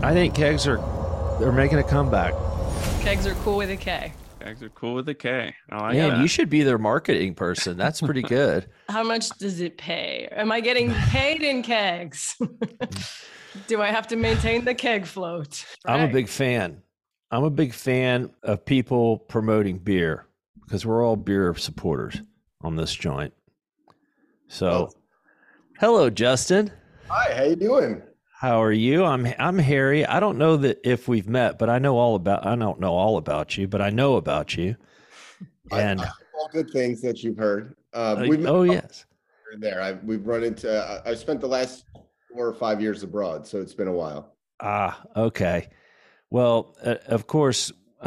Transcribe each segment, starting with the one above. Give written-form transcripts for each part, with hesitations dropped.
I think kegs they're making a comeback. Kegs are cool with a K. Gags are cool with a K. I like Man, you that. should be their marketing person. That's pretty good. How much does it pay? Am I getting paid in kegs? Do I have to maintain the keg float? I'm a big fan. I'm a big fan of people promoting beer because we're all beer supporters on this joint. So, hello, Justin. Hi, how you doing? How are you? I'm Harry. I don't know that if we've met, but I don't know all about you, but I know about you. And All good things that you've heard. We've met yes. here and there. We've run into. I've spent the last 4 or 5 years abroad, so it's been a while. Okay. Well, of course,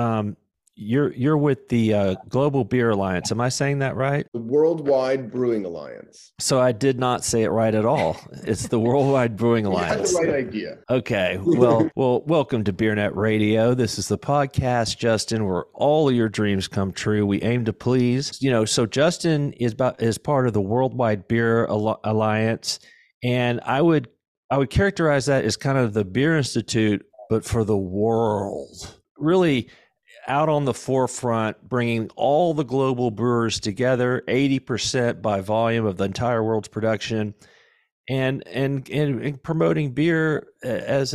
you're with the Global Beer Alliance. Am I saying that right? The Worldwide Brewing Alliance. So I did not say it right at all. It's the Worldwide Brewing Alliance. You had the right idea. Okay. Well, welcome to BeerNet Radio. This is the podcast, Justin, where all of your dreams come true. We aim to please. So Justin is part of the Worldwide Beer Alliance, and I would characterize that as kind of the Beer Institute, but for the world. Really out on the forefront, bringing all the global brewers together, 80% by volume of the entire world's production, and promoting beer as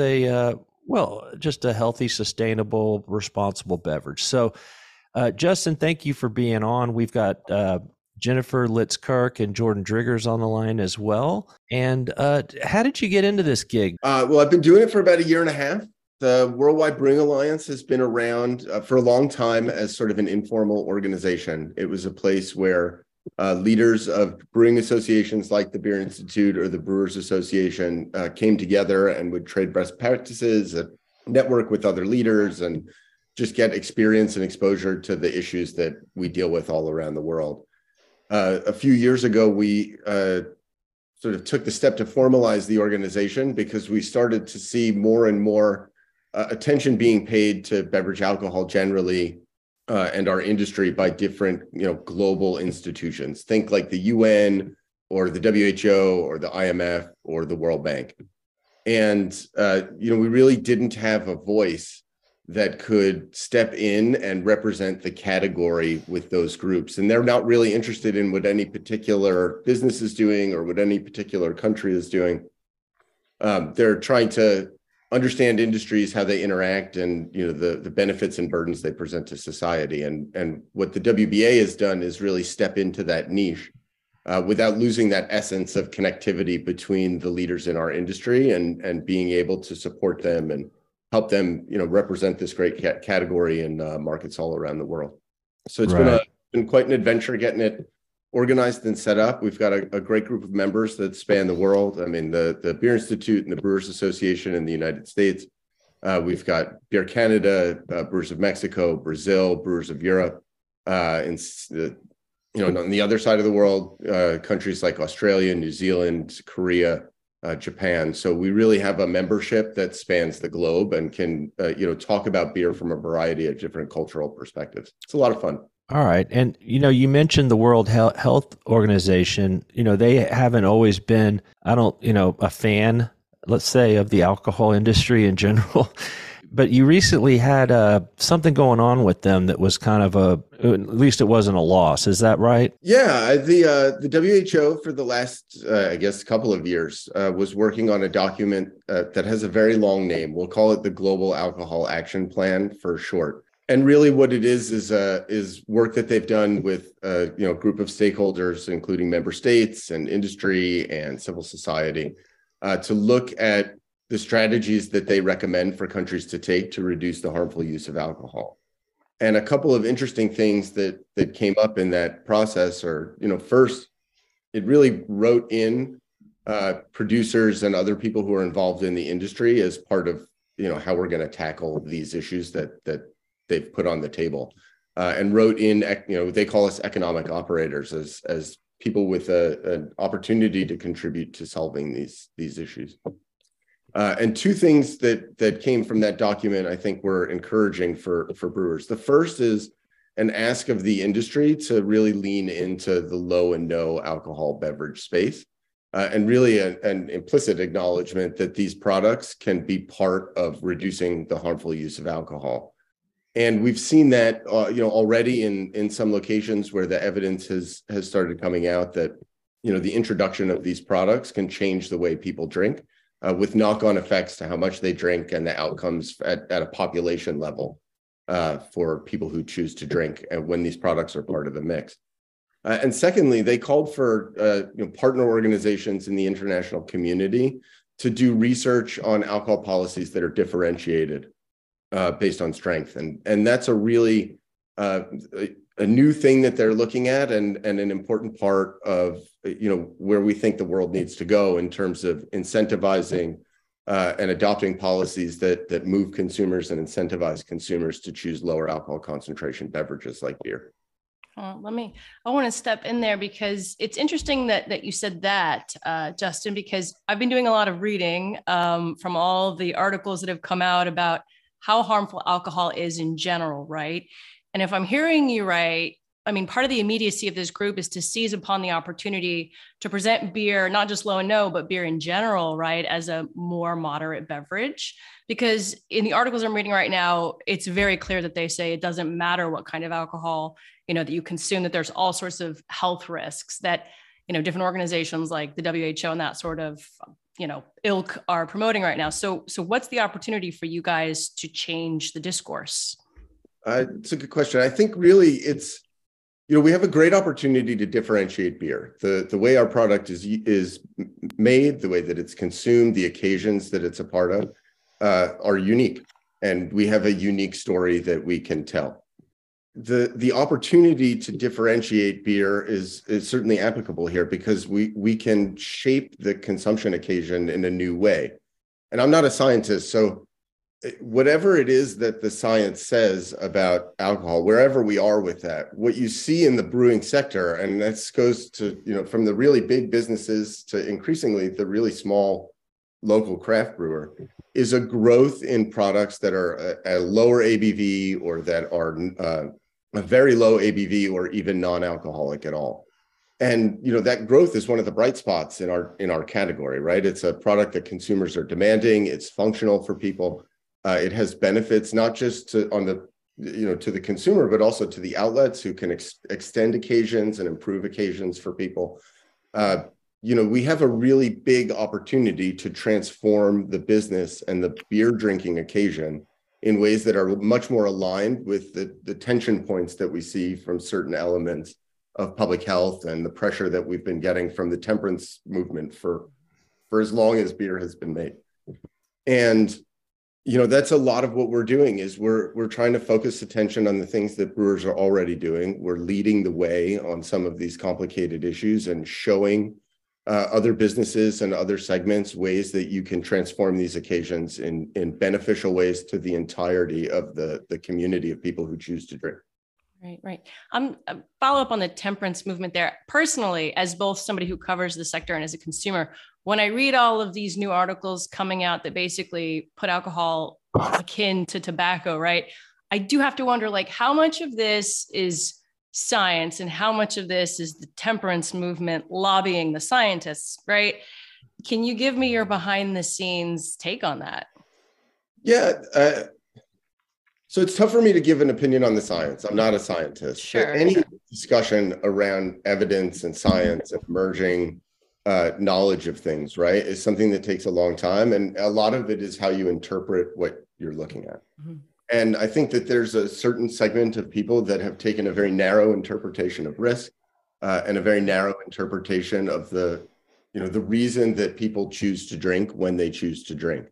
just a healthy, sustainable, responsible beverage. So, Justin, thank you for being on. We've got Jennifer Litz-Kirk and Jordan Driggers on the line as well. And how did you get into this gig? Well, I've been doing it for about a year and a half. The Worldwide Brewing Alliance has been around for a long time as sort of an informal organization. It was a place where leaders of brewing associations like the Beer Institute or the Brewers Association came together and would trade best practices, network with other leaders, and just get experience and exposure to the issues that we deal with all around the world. A few years ago, we sort of took the step to formalize the organization because we started to see more and more attention being paid to beverage alcohol generally and our industry by different, global institutions. Think like the UN or the WHO or the IMF or the World Bank. And, we really didn't have a voice that could step in and represent the category with those groups. And they're not really interested in what any particular business is doing or what any particular country is doing. They're trying to understand industries, how they interact, and the benefits and burdens they present to society. And what the WBA has done is really step into that niche without losing that essence of connectivity between the leaders in our industry and being able to support them and help them represent this great category in markets all around the world. So it's been quite an adventure getting it organized and set up. We've got a great group of members that span the world. I mean, the Beer Institute and the Brewers Association in the United States. We've got Beer Canada, Brewers of Mexico, Brazil, Brewers of Europe, and on the other side of the world, countries like Australia, New Zealand, Korea, Japan. So we really have a membership that spans the globe and can talk about beer from a variety of different cultural perspectives. It's a lot of fun. All right. And, you mentioned the World Health Organization. They haven't always been, a fan, let's say, of the alcohol industry in general. But you recently had something going on with them that was kind of at least it wasn't a loss. Is that right? Yeah. The WHO for the last, couple of years was working on a document that has a very long name. We'll call it the Global Alcohol Action Plan for short. And really what it is work that they've done with a group of stakeholders, including member states and industry and civil society, to look at the strategies that they recommend for countries to take to reduce the harmful use of alcohol. And a couple of interesting things that came up in that process are, first, it really wrote in producers and other people who are involved in the industry as part of, how we're going to tackle these issues that they've put on the table, and wrote in, they call us economic operators as people with an opportunity to contribute to solving these issues. And two things that came from that document, I think, were encouraging for brewers. The first is an ask of the industry to really lean into the low and no alcohol beverage space. and really an implicit acknowledgement that these products can be part of reducing the harmful use of alcohol. And we've seen that already in some locations where the evidence has started coming out that the introduction of these products can change the way people drink, with knock-on effects to how much they drink and the outcomes at a population level for people who choose to drink and when these products are part of the mix. And secondly, they called for partner organizations in the international community to do research on alcohol policies that are differentiated based on strength. And that's a really a new thing that they're looking at, and an important part of where we think the world needs to go in terms of incentivizing and adopting policies that move consumers and incentivize consumers to choose lower alcohol concentration beverages like beer. I want to step in there because it's interesting that you said that, Justin, because I've been doing a lot of reading from all the articles that have come out about how harmful alcohol is in general, right? And if I'm hearing you right, I mean, part of the immediacy of this group is to seize upon the opportunity to present beer, not just low and no, but beer in general, right, as a more moderate beverage. Because in the articles I'm reading right now, it's very clear that they say it doesn't matter what kind of alcohol, that you consume, that there's all sorts of health risks that, different organizations like the WHO and that sort of, ilk are promoting right now. So what's the opportunity for you guys to change the discourse? It's a good question. I think really it's, we have a great opportunity to differentiate beer. The way our product is made, the way that it's consumed, the occasions that it's a part of are unique. And we have a unique story that we can tell. The opportunity to differentiate beer is certainly applicable here because we can shape the consumption occasion in a new way. And I'm not a scientist, so whatever it is that the science says about alcohol, wherever we are with that, what you see in the brewing sector, and this goes to, from the really big businesses to increasingly the really small local craft brewer, is a growth in products that are a lower ABV or that are a very low ABV or even non-alcoholic at all. And that growth is one of the bright spots in our category, right? It's a product that consumers are demanding. It's functional for people. It has benefits not just to the consumer, but also to the outlets who can extend occasions and improve occasions for people. We have a really big opportunity to transform the business and the beer drinking occasion in ways that are much more aligned with the tension points that we see from certain elements of public health and the pressure that we've been getting from the temperance movement for as long as beer has been made. And that's a lot of what we're doing is we're trying to focus attention on the things that brewers are already doing. We're leading the way on some of these complicated issues and showing other businesses and other segments ways that you can transform these occasions in beneficial ways to the entirety of the community of people who choose to drink. Right. Follow up on the temperance movement there. Personally, as both somebody who covers the sector and as a consumer, when I read all of these new articles coming out that basically put alcohol akin to tobacco, right, I do have to wonder, how much of this is science and how much of this is the temperance movement lobbying the scientists, right? Can you give me your behind the scenes take on that? Yeah. So it's tough for me to give an opinion on the science. I'm not a scientist. Sure. But any discussion around evidence and science and emerging knowledge of things, right, is something that takes a long time. And a lot of it is how you interpret what you're looking at. Mm-hmm. And I think that there's a certain segment of people that have taken a very narrow interpretation of risk and a very narrow interpretation of the reason that people choose to drink when they choose to drink.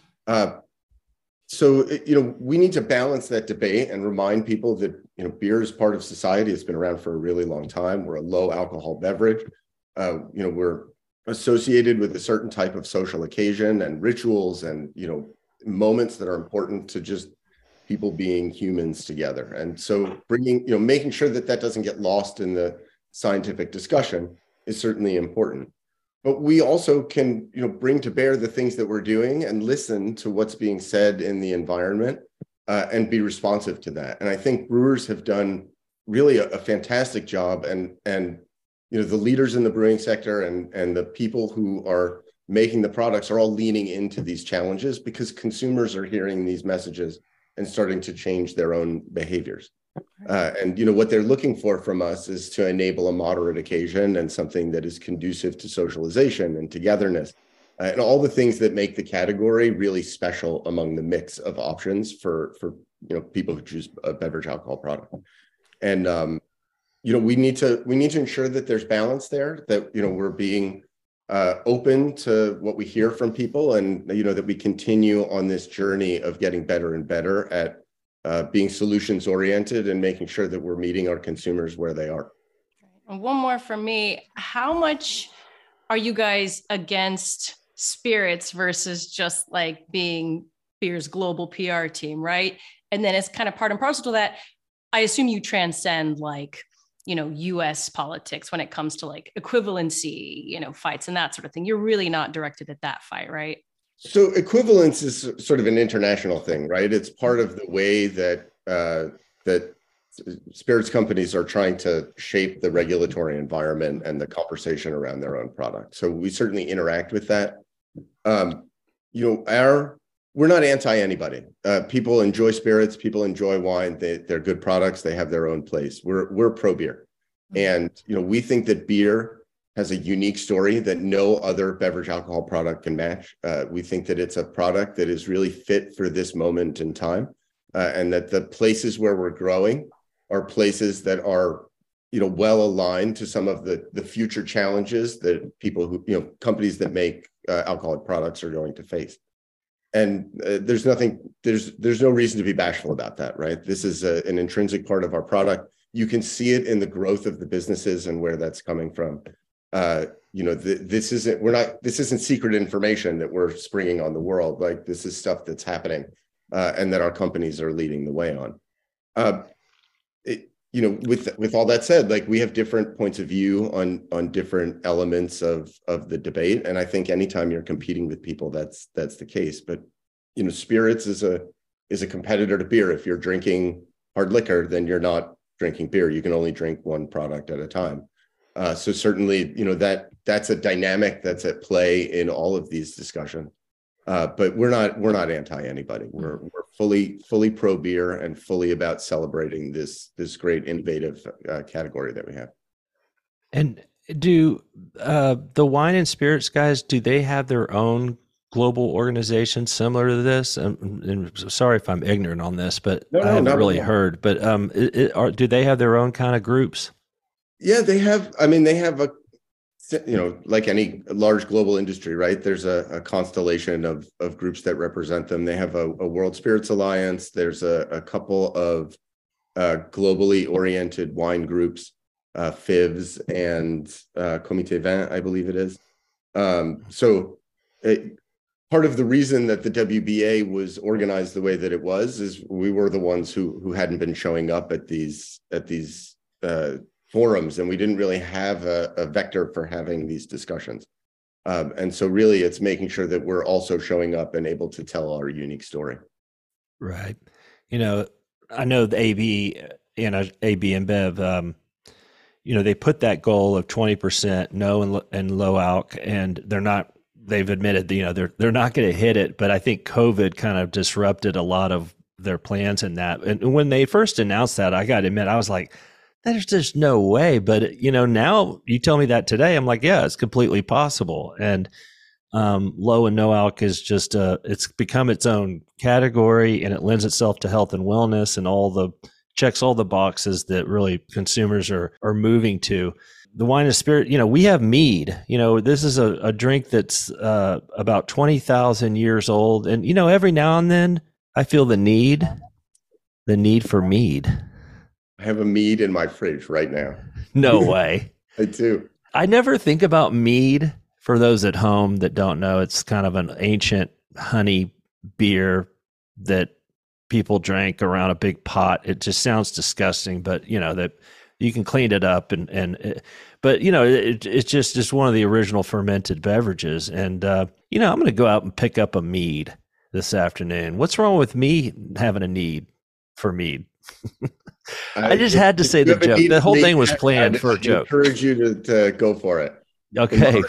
So we need to balance that debate and remind people that, beer is part of society. It's been around for a really long time. We're a low alcohol beverage. We're associated with a certain type of social occasion and rituals and, moments that are important to just people being humans together. And so making sure that doesn't get lost in the scientific discussion is certainly important. But we also can, bring to bear the things that we're doing and listen to what's being said in the environment and be responsive to that. And I think brewers have done really a fantastic job and the leaders in the brewing sector and the people who are making the products are all leaning into these challenges because consumers are hearing these messages and starting to change their own behaviors. And what they're looking for from us is to enable a moderate occasion and something that is conducive to socialization and togetherness, and all the things that make the category really special among the mix of options for people who choose a beverage alcohol product. And we need to ensure that there's balance there, that we're being open to what we hear from people, and that we continue on this journey of getting better and better at being solutions oriented and making sure that we're meeting our consumers where they are. And one more from me. How much are you guys against spirits versus just like being beer's global PR team, right? And then it's kind of part and parcel to that. I assume you transcend like, US politics when it comes to like equivalency, fights and that sort of thing. You're really not directed at that fight, right? So equivalence is sort of an international thing, right? It's part of the way that that spirits companies are trying to shape the regulatory environment and the conversation around their own product. So we certainly interact with that. We're not anti anybody. People enjoy spirits. People enjoy wine. They're good products. They have their own place. We're pro beer, and we think that beer has a unique story that no other beverage alcohol product can match. We think that it's a product that is really fit for this moment in time, and that the places where we're growing are places that are, well aligned to some of the future challenges that people who, companies that make alcoholic products are going to face. And there's no reason to be bashful about that, right? This is an intrinsic part of our product. You can see it in the growth of the businesses and where that's coming from. This isn't secret information that we're springing on the world. Like, this is stuff that's happening, and that our companies are leading the way on. With all that said, like, we have different points of view on different elements of the debate, and I think anytime you're competing with people, that's the case. But spirits is a competitor to beer. If you're drinking hard liquor, then you're not drinking beer. You can only drink one product at a time. So certainly, that's a dynamic that's at play in all of these discussions. But we're not anti anybody. We're fully pro beer and fully about celebrating this great innovative category that we have. And do the wine and spirits guys, do they have their own global organization similar to this? And sorry if I'm ignorant on this, but I haven't really heard. But do they have their own kind of groups? Yeah, they have. I mean, they have like any large global industry, right? There's a constellation of groups that represent them. They have a World Spirits Alliance. There's a couple of globally oriented wine groups, FIVs and Comité Vin, I believe it is. Part of the reason that the WBA was organized the way that it was is we were the ones who hadn't been showing up at these forums, and we didn't really have a vector for having these discussions. And so really it's making sure that we're also showing up and able to tell our unique story. Right. I know the AB and InBev, they put that goal of 20% no and low alc, and they've admitted, they're not going to hit it, but I think COVID kind of disrupted a lot of their plans in that. And when they first announced that, I got to admit, I was like, there's just no way. But, now you tell me that today, I'm like, yeah, it's completely possible. And low and no alc is just, it's become its own category, and it lends itself to health and wellness and checks all the boxes that really consumers are moving to. The wine and spirit, we have mead. This is a drink that's about 20,000 years old. And, every now and then I feel the need for mead. I have a mead in my fridge right now. No way. I do. I never think about mead. For those at home that don't know, it's kind of an ancient honey beer that people drank around a big pot. It just sounds disgusting, but that you can clean it up but it's just one of the original fermented beverages. And I'm going to go out and pick up a mead this afternoon. What's wrong with me having a need for mead? I just had to say the joke. The whole thing was planned for a joke. I encourage you to go for it. Okay.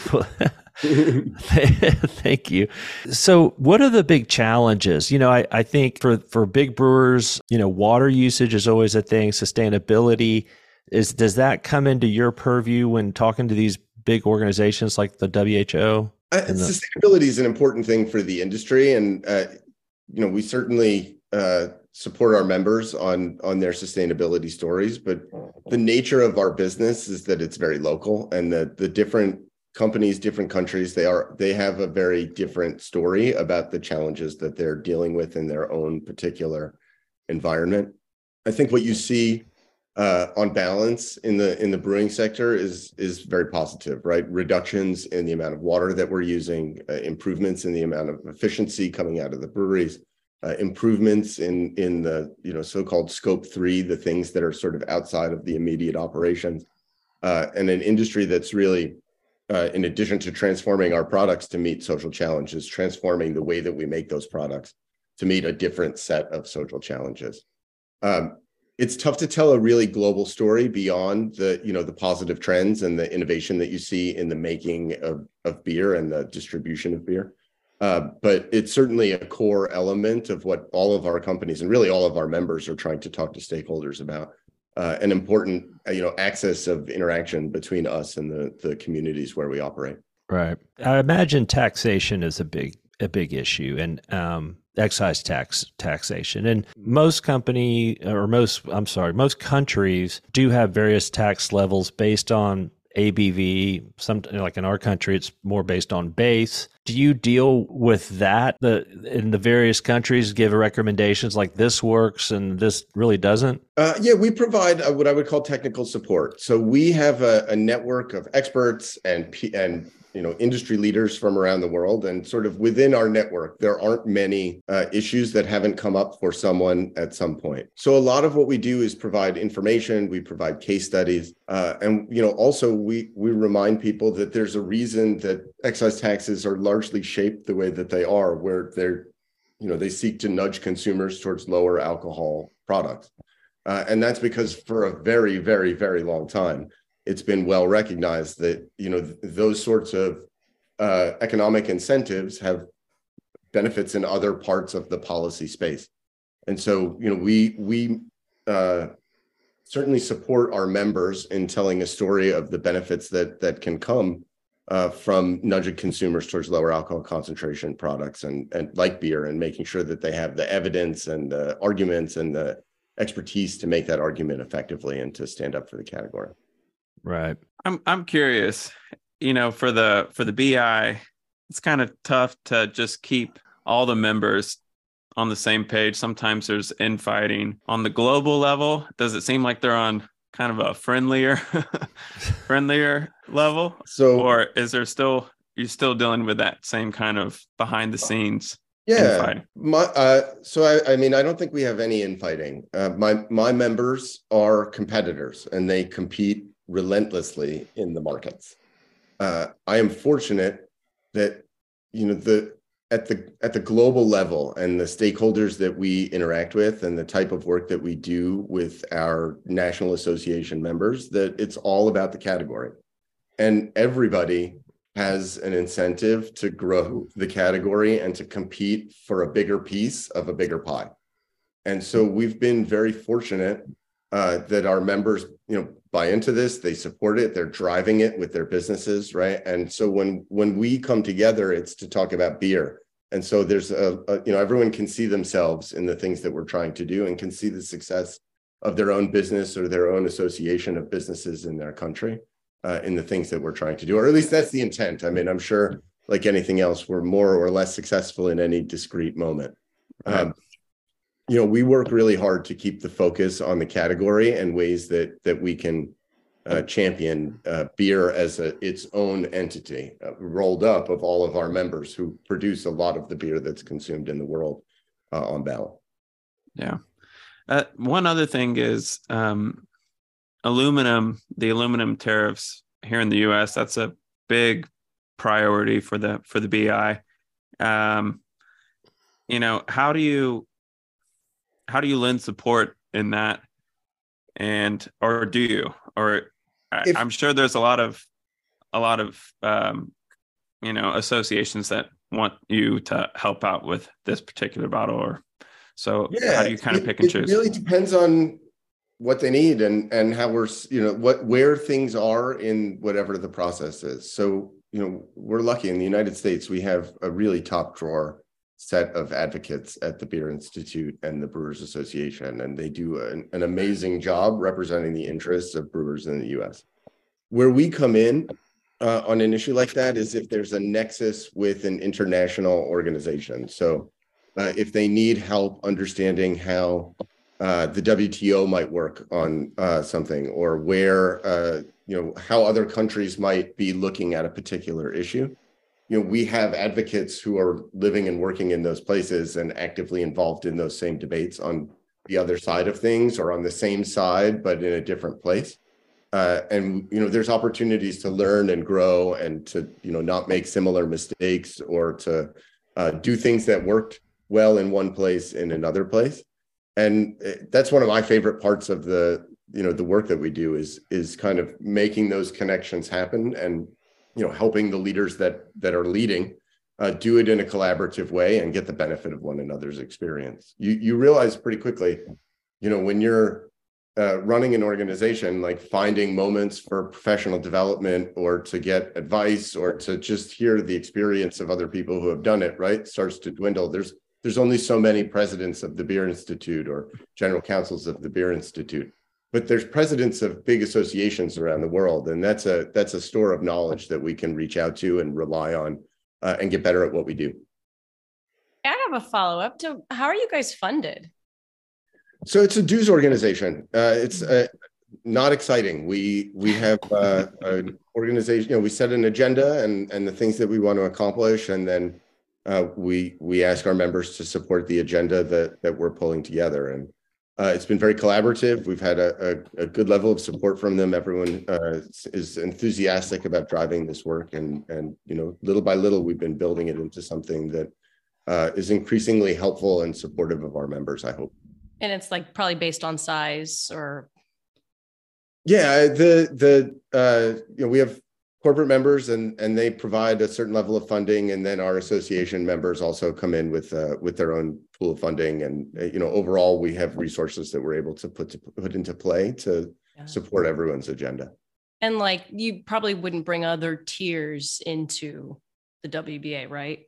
Thank you. So what are the big challenges? I think for big brewers, water usage is always a thing. Sustainability does that come into your purview when talking to these big organizations like the WHO? Sustainability is an important thing for the industry. And, we certainly support our members on their sustainability stories, but the nature of our business is that it's very local, and the different companies, different countries, they have a very different story about the challenges that they're dealing with in their own particular environment. I think what you see on balance in the brewing sector is very positive, right? Reductions in the amount of water that we're using, improvements in the amount of efficiency coming out of the breweries, improvements in the so-called scope 3, the things that are sort of outside of the immediate operations, and an industry that's really in addition to transforming our products to meet social challenges, transforming the way that we make those products to meet a different set of social challenges. It's tough to tell a really global story beyond the positive trends and the innovation that you see in the making of beer and the distribution of beer. But it's certainly a core element of what all of our companies and really all of our members are trying to talk to stakeholders about. An important, access of interaction between us and the communities where we operate. Right. I imagine taxation is a big issue, and excise taxation. And most countries do have various tax levels based on ABV. Like in our country, it's more based on base. Do you deal with that? In the various countries, give recommendations like this works and this really doesn't? Yeah, we provide what I would call technical support. So we have a network of experts and industry leaders from around the world, and sort of within our network, there aren't many issues that haven't come up for someone at some point. So a lot of what we do is provide information, we provide case studies, and also we remind people that there's a reason that excise taxes are largely shaped the way that they are, where they seek to nudge consumers towards lower alcohol products, and that's because for a very, very, very long time, it's been well recognized that those sorts of economic incentives have benefits in other parts of the policy space, and so we certainly support our members in telling a story of the benefits that can come from nudging consumers towards lower alcohol concentration products and like beer, and making sure that they have the evidence and the arguments and the expertise to make that argument effectively and to stand up for the category. Right. I'm curious, for the BI, it's kind of tough to just keep all the members on the same page. Sometimes there's infighting on the global level. Does it seem like they're on kind of a friendlier level? Or is there you're still dealing with that same kind of behind the scenes? Yeah. I don't think we have any infighting. My members are competitors, and they compete relentlessly in the markets. I am fortunate that at the global level and the stakeholders that we interact with and the type of work that we do with our National Association members, that it's all about the category, and everybody has an incentive to grow the category and to compete for a bigger piece of a bigger pie. And so we've been very fortunate that our members, buy into this, they support it, they're driving it with their businesses, right? And so when we come together, it's to talk about beer. And so there's everyone can see themselves in the things that we're trying to do and can see the success of their own business or their own association of businesses in their country in the things that we're trying to do, or at least that's the intent. I mean, I'm sure like anything else, we're more or less successful in any discrete moment. We work really hard to keep the focus on the category and ways that we can champion beer as its own entity, rolled up of all of our members who produce a lot of the beer that's consumed in the world on balance. Yeah. One other thing is the aluminum tariffs here in the U.S. That's a big priority for the BI. How do you lend support in that? or do you? Or I'm sure there's a lot of associations that want you to help out with this particular bottle, or so. Yeah, how do you kind of pick and choose? It really depends on what they need and how we're, where things are in whatever the process is. So, we're lucky in the United States, we have a really top drawer set of advocates at the Beer Institute and the Brewers Association, and they do an amazing job representing the interests of brewers in the US. Where we come in on an issue like that is if there's a nexus with an international organization. So if they need help understanding how the WTO might work on something, or where, how other countries might be looking at a particular issue. We have advocates who are living and working in those places and actively involved in those same debates on the other side of things, or on the same side, but in a different place. And there's opportunities to learn and grow and to, not make similar mistakes, or to do things that worked well in one place in another place. And that's one of my favorite parts of the work that we do is kind of making those connections happen, and helping the leaders that are leading do it in a collaborative way and get the benefit of one another's experience. You realize pretty quickly, when you're running an organization, like finding moments for professional development, or to get advice, or to just hear the experience of other people who have done it, right, starts to dwindle. There's only so many presidents of the Beer Institute or general counsels of the Beer Institute, but there's presidents of big associations around the world. And that's a store of knowledge that we can reach out to and rely on and get better at what we do. I have a follow-up to how are you guys funded? So it's a dues organization. It's not exciting. We have an organization, we set an agenda and the things that we want to accomplish. And then we ask our members to support the agenda that we're pulling together. And it's been very collaborative. We've had a good level of support from them. Everyone is enthusiastic about driving this work. And little by little, we've been building it into something that is increasingly helpful and supportive of our members, I hope. And it's like probably based on size, or. Yeah, we have corporate members and they provide a certain level of funding, and then our association members also come in with their own pool of funding, and overall we have resources that we're able to put into play to support everyone's agenda. And like, you probably wouldn't bring other tiers into the WBA, right?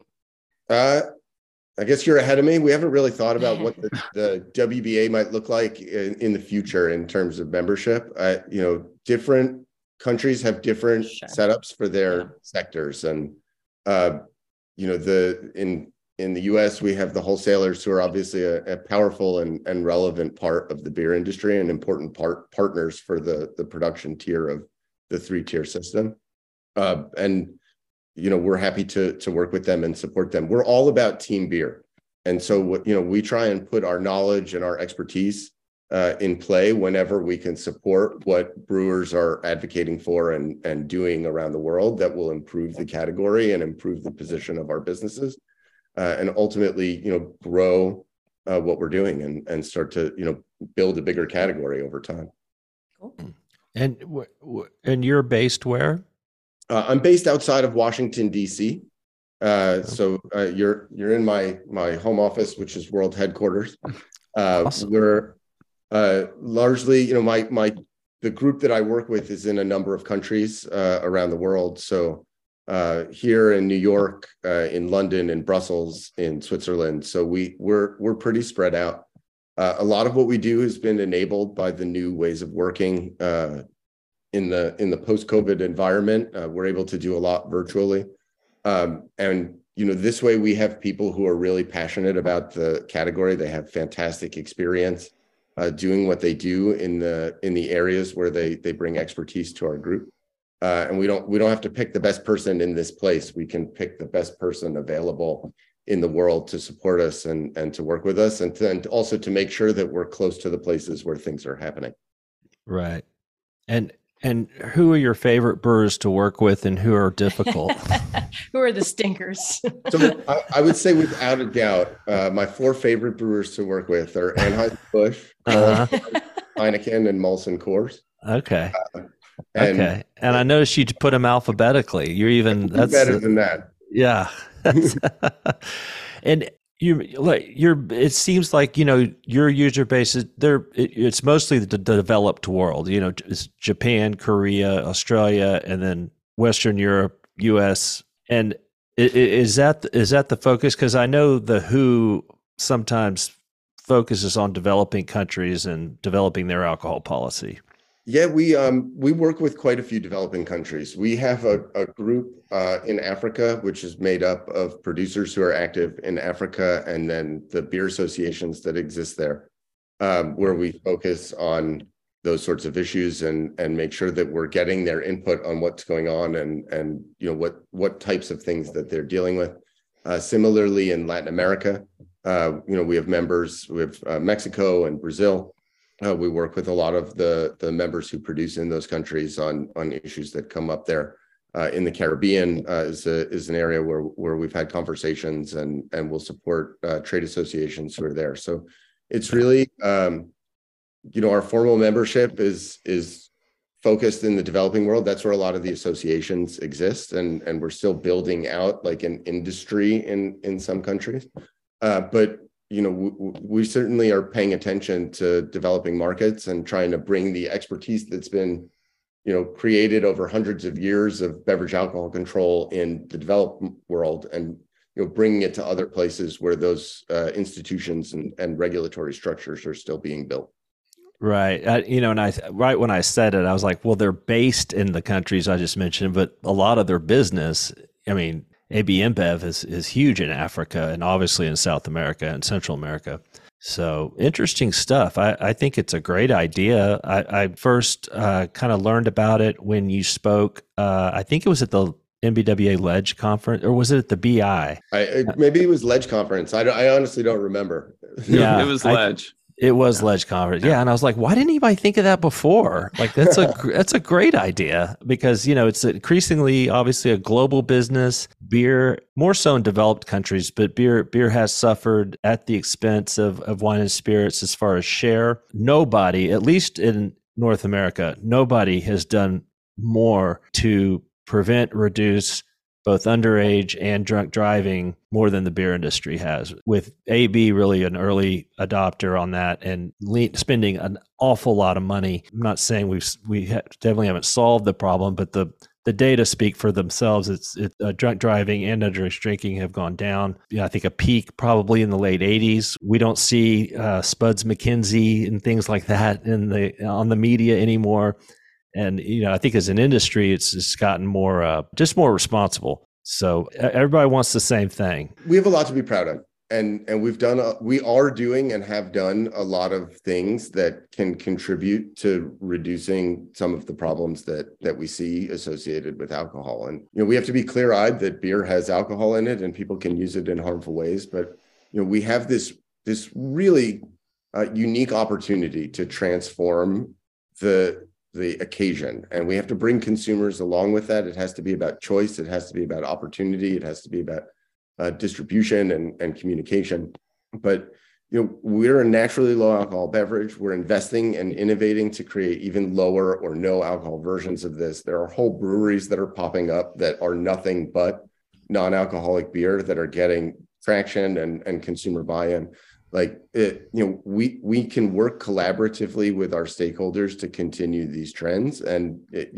I guess you're ahead of me. We haven't really thought about what the WBA might look like in the future in terms of membership. Different countries have different setups for their sectors, and in the US we have the wholesalers, who are obviously a powerful and relevant part of the beer industry, and important partners for the production tier of the 3-tier system. We're happy to work with them and support them. We're all about team beer. And so we try and put our knowledge and our expertise in play whenever we can support what brewers are advocating for and doing around the world that will improve the category and improve the position of our businesses, and ultimately, grow what we're doing and start to, build a bigger category over time. Cool. And you're based where? I'm based outside of Washington, D.C. So you're in my home office, which is world headquarters. Awesome. We're largely, the group that I work with is in a number of countries around the world. So here in New York, in London, in Brussels, in Switzerland. So we're pretty spread out. A lot of what we do has been enabled by the new ways of working in the post-COVID environment. We're able to do a lot virtually. And this way we have people who are really passionate about the category. They have fantastic experience doing what they do in the areas where they bring expertise to our group. And we don't have to pick the best person in this place. We can pick the best person available in the world to support us and to work with us, and also to make sure that we're close to the places where things are happening. Right. And who are your favorite brewers to work with, and who are difficult? Who are the stinkers? So I would say without a doubt, my 4 favorite brewers to work with are Anheuser-Busch, Heineken and Molson Coors. Okay. And Okay. And I noticed you put them alphabetically. You're even that's better than that. Yeah. And it seems like, your user base is there. It's mostly the developed world, it's Japan, Korea, Australia, and then Western Europe, US. And is that the focus? Because I know the WHO sometimes focuses on developing countries and developing their alcohol policy. Yeah, we work with quite a few developing countries. We have a group in Africa, which is made up of producers who are active in Africa, and then the beer associations that exist there, where we focus on those sorts of issues and make sure that we're getting their input on what's going on and what types of things that they're dealing with. Similarly, in Latin America, we have members. We have Mexico and Brazil. We work with a lot of the members who produce in those countries on issues that come up there. In the Caribbean is an area where we've had conversations and will support trade associations who are there. So it's really, our formal membership is focused in the developing world. That's where a lot of the associations exist, and we're still building out like an industry in some countries. But we certainly are paying attention to developing markets and trying to bring the expertise that's been, created over hundreds of years of beverage alcohol control in the developed world and, bringing it to other places where those institutions and regulatory structures are still being built. Right. Right when I said it, I was like, well, they're based in the countries I just mentioned, but a lot of their business, AB InBev is huge in Africa and obviously in South America and Central America. So interesting stuff. I think it's a great idea. I first kind of learned about it when you spoke. I think it was at the NBWA Ledge conference, or was it at the BI? Maybe it was Ledge conference. I honestly don't remember. Yeah, it was Ledge. It was Ledge conference. Yeah. And I was like, why didn't anybody think of that before? Like, that's a great idea because, it's increasingly obviously a global business. Beer, more so in developed countries, but beer has suffered at the expense of wine and spirits as far as share. Nobody, at least in North America, nobody has done more to prevent, reduce both underage and drunk driving more than the beer industry has, with AB really an early adopter on that and spending an awful lot of money. I'm not saying we definitely haven't solved the problem, but the data speak for themselves. It's drunk driving and underage drinking have gone down. I think a peak probably in the late 80s. We don't see Spuds McKenzie and things like that on the media anymore. And, I think as an industry, it's gotten more, just more responsible. So everybody wants the same thing. We have a lot to be proud of. And we are doing and have done a lot of things that can contribute to reducing some of the problems that we see associated with alcohol. And, we have to be clear-eyed that beer has alcohol in it and people can use it in harmful ways. But, we have this really unique opportunity to transform the occasion. And we have to bring consumers along with that. It has to be about choice. It has to be about opportunity. It has to be about distribution and communication. But, we're a naturally low alcohol beverage. We're investing and innovating to create even lower or no alcohol versions of this. There are whole breweries that are popping up that are nothing but non-alcoholic beer that are getting traction and consumer buy-in. Like we can work collaboratively with our stakeholders to continue these trends, and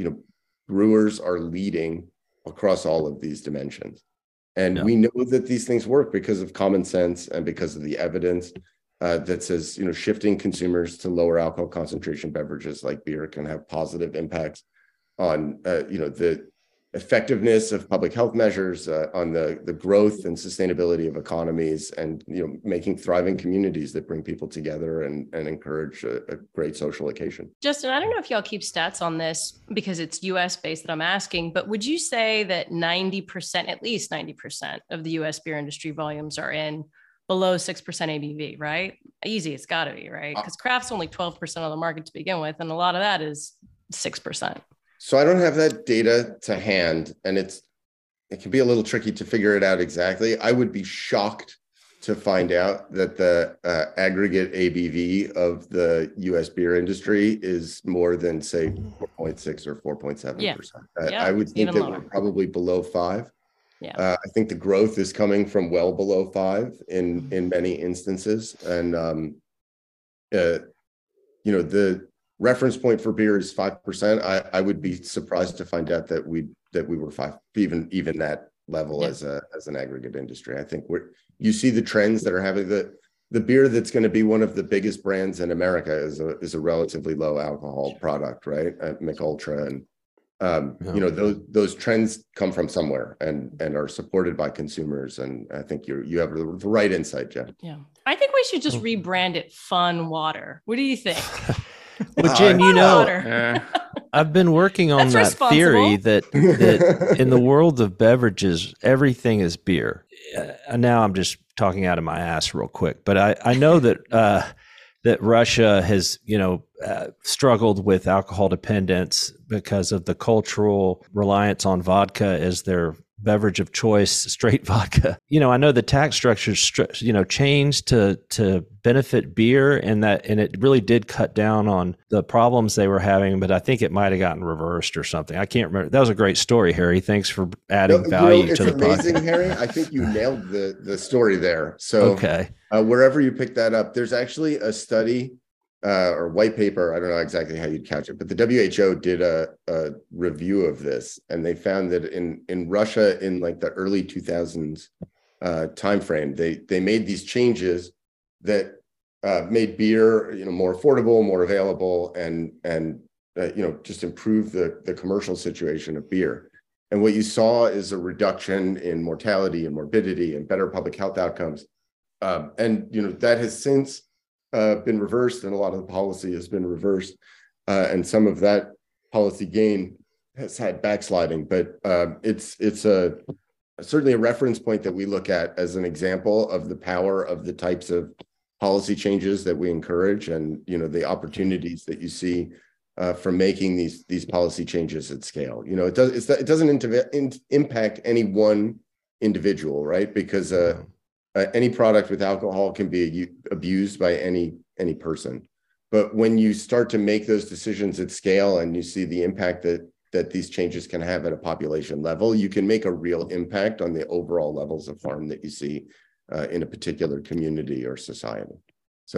brewers are leading across all of these dimensions. And we know that these things work because of common sense and because of the evidence that says shifting consumers to lower alcohol concentration beverages like beer can have positive impacts on the effectiveness of public health measures, on the growth and sustainability of economies, and making thriving communities that bring people together and encourage a great social occasion. Justin, I don't know if y'all keep stats on this because it's US based that I'm asking, but would you say that 90%, at least 90% of the US beer industry volumes are in below 6% ABV, right? Easy, it's got to be, right? Because craft's only 12% of the market to begin with, and a lot of that is 6%. So I don't have that data to hand, and it can be a little tricky to figure it out exactly. I would be shocked to find out that the aggregate ABV of the U.S. beer industry is more than, say, 4.6 or 4.7%. I would think that we're probably below 5. Yeah. I think the growth is coming from well below 5 in many instances. And, the reference point for beer is 5%. I would be surprised to find out that we were 5, even that level as an aggregate industry. I think you see the trends that are having the beer that's going to be one of the biggest brands in America is a relatively low alcohol product, right? Mich Ultra, and those trends come from somewhere and are supported by consumers. And I think you have the right insight, Jeff. Yeah, I think we should just rebrand it Fun Water. What do you think? Well, Jen, I've been working on that theory that in the world of beverages, everything is beer. Now I'm just talking out of my ass real quick, but I know that Russia has, struggled with alcohol dependence because of the cultural reliance on vodka as their beverage of choice, straight vodka. I know the tax structure, changed to benefit beer, and it really did cut down on the problems they were having, but I think it might have gotten reversed or something. I can't remember. That was a great story, Harry. Thanks for adding value to the podcast. It's amazing, Harry. I think you nailed the story there. So okay. Wherever you pick that up, there's actually a study or white paper. I don't know exactly how you'd couch it, but the WHO did a review of this, and they found that in Russia in like the early 2000s timeframe, they made these changes that made beer more affordable, more available, and just improve the commercial situation of beer. And what you saw is a reduction in mortality and morbidity and better public health outcomes. And that has since been reversed, and a lot of the policy has been reversed, and some of that policy gain has had backsliding. But it's certainly a reference point that we look at as an example of the power of the types of policy changes that we encourage, and the opportunities that you see from making these policy changes at scale. It doesn't impact any one individual, right? Because any product with alcohol can be abused by any person. But when you start to make those decisions at scale and you see the impact that these changes can have at a population level, you can make a real impact on the overall levels of harm that you see in a particular community or society. So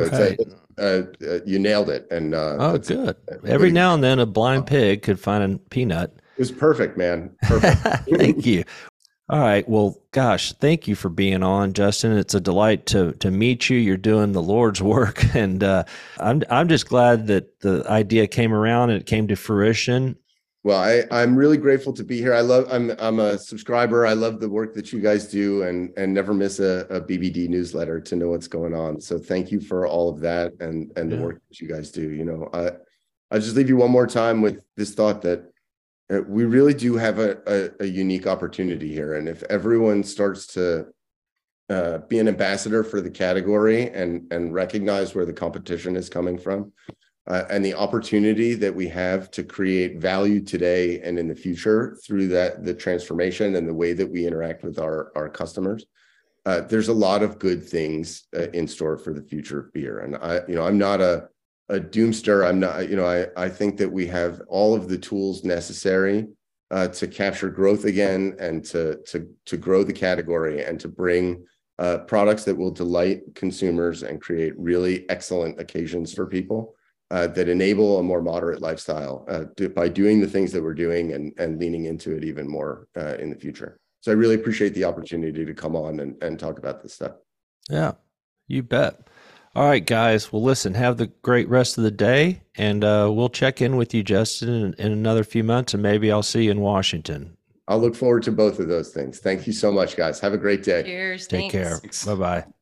you nailed it. And good. Every now and then a blind pig could find a peanut. It was perfect, man. Perfect. Thank you. All right. Well, gosh, thank you for being on, Justin. It's a delight to meet you. You're doing the Lord's work, and I'm just glad that the idea came around and it came to fruition. Well, I'm really grateful to be here. I'm a subscriber. I love the work that you guys do, and never miss a BBD newsletter to know what's going on. So thank you for all of that and the work that you guys do. I'll just leave you one more time with this thought that we really do have a unique opportunity here. And if everyone starts to be an ambassador for the category and recognize where the competition is coming from, and the opportunity that we have to create value today and in the future through the transformation and the way that we interact with our customers, there's a lot of good things in store for the future of beer. And I'm not a doomster. I'm not, I think that we have all of the tools necessary to capture growth again, and to grow the category, and to bring products that will delight consumers and create really excellent occasions for people that enable a more moderate lifestyle by doing the things that we're doing and leaning into it even more in the future. So I really appreciate the opportunity to come on and talk about this stuff. Yeah, you bet. All right, guys. Well, listen, have the great rest of the day, and we'll check in with you, Justin, in another few months, and maybe I'll see you in Washington. I'll look forward to both of those things. Thank you so much, guys. Have a great day. Cheers. Take care. Bye-bye.